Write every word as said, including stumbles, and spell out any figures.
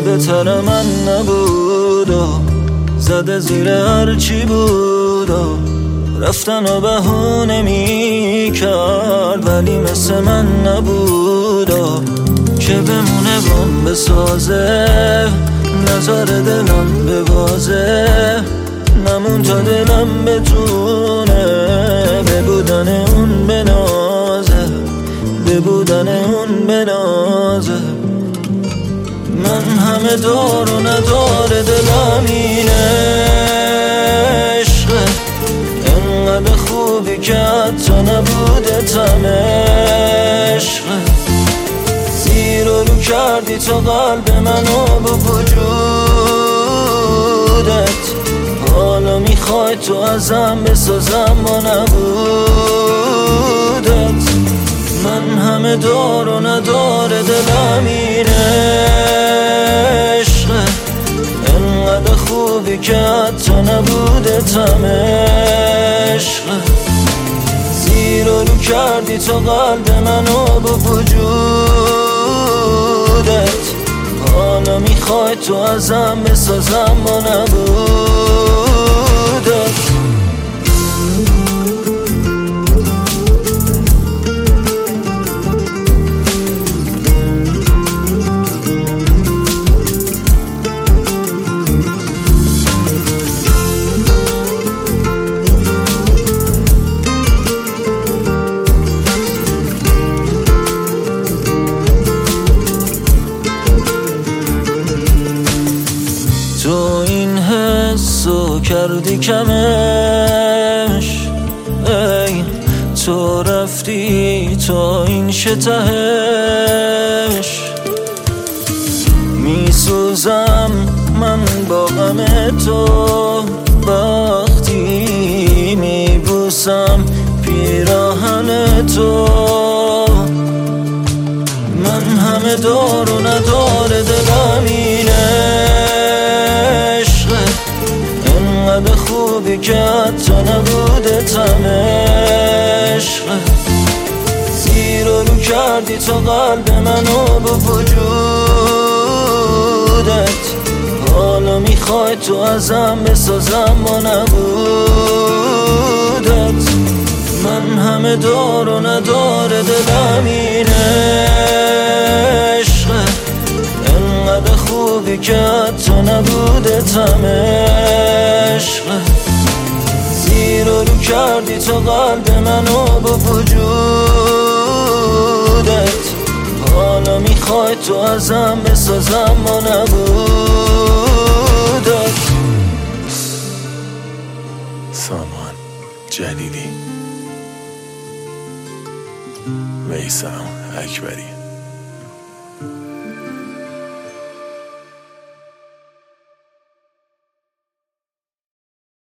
ساده تر من نبود و زده زیر هرچی بود و رفتن و بهونه می کرد، ولی مثل من نبود و که بمونه بام بسازه، نظر دلم ببازه، نمون تا دلم بتونه به بودن اون بنازه، به بودن اون بنازه. من همه دار و ندار دلم اینه عشقه، انقدر خوبی که حتی نبوده تم عشقه. زیر و رو کردی تو قلب منو با وجودت، حالا میخوای تو ازم بسازم با نبودت. من همه دار و ندار دلم اینه عشقه، انقدر خوبی که حتی نبوده تم عشقه. زیر و رو کردی تو قلب منو با وجودت، حالا میخوای تو ازم بسازم با نبودت. تو این حسو کردی کمش، ای تو رفتی تا این شتهش. میسوزم من با غم تو وقتی میبوسم پیراهن تو. من همه دار و ندار دلم اینه عشقه، انقدر خوبی که حتی نبوده تم عشقه. زیر و رو کردی تو قلب منو با وجودت، حالا میخوای تو ازم بسازم با نبودت. من همه دار و ندار دلم اینه عشقه، انقدر خوبی که حتی نبوده تم عشقه. زیر و رو کردی تو قلب منو با وجودت، حالا میخوای تو ازم بسازم با نبودت. سامان جلیلی، میثم اکبری.